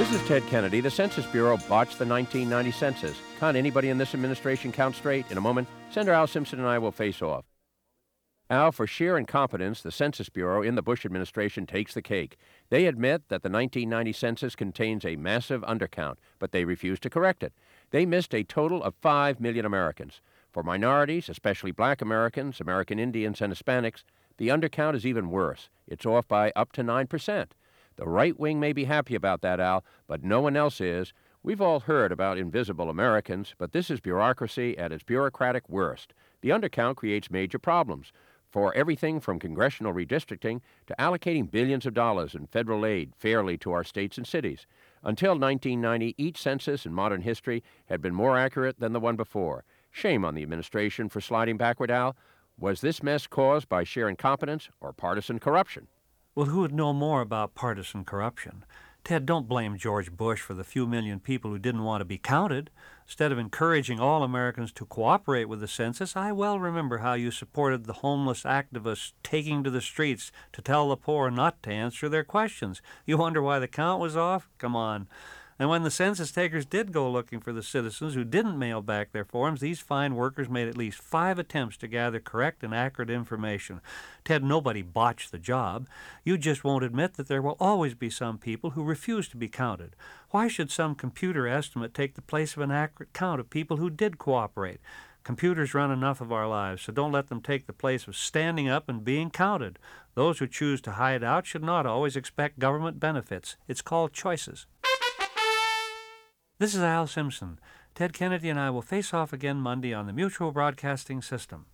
This is Ted Kennedy. The Census Bureau botched the 1990 census. Can't anybody in this administration count straight? In a moment, Senator Al Simpson and I will face off. Al, for sheer incompetence, the Census Bureau in the Bush administration takes the cake. They admit that the 1990 census contains a massive undercount, but they refuse to correct it. They missed a total of 5 million Americans. For minorities, especially black Americans, American Indians, and Hispanics, the undercount is even worse. It's off by up to 9%. The right wing may be happy about that, Al, but no one else is. We've all heard about invisible Americans, but this is bureaucracy at its bureaucratic worst. The undercount creates major problems, for everything from congressional redistricting to allocating billions of dollars in federal aid fairly to our states and cities. Until 1990, each census in modern history had been more accurate than the one before. Shame on the administration for sliding backward, Al. Was this mess caused by sheer incompetence or partisan corruption? Well, who would know more about partisan corruption? Ted, don't blame George Bush for the few million people who didn't want to be counted. Instead of encouraging all Americans to cooperate with the census, I well remember how you supported the homeless activists taking to the streets to tell the poor not to answer their questions. You wonder why the count was off? Come on. And when the census takers did go looking for the citizens who didn't mail back their forms, these fine workers made at least 5 attempts to gather correct and accurate information. Ted, nobody botched the job. You just won't admit that there will always be some people who refuse to be counted. Why should some computer estimate take the place of an accurate count of people who did cooperate? Computers run enough of our lives, so don't let them take the place of standing up and being counted. Those who choose to hide out should not always expect government benefits. It's called choices. This is Al Simpson. Ted Kennedy and I will face off again Monday on the Mutual Broadcasting System.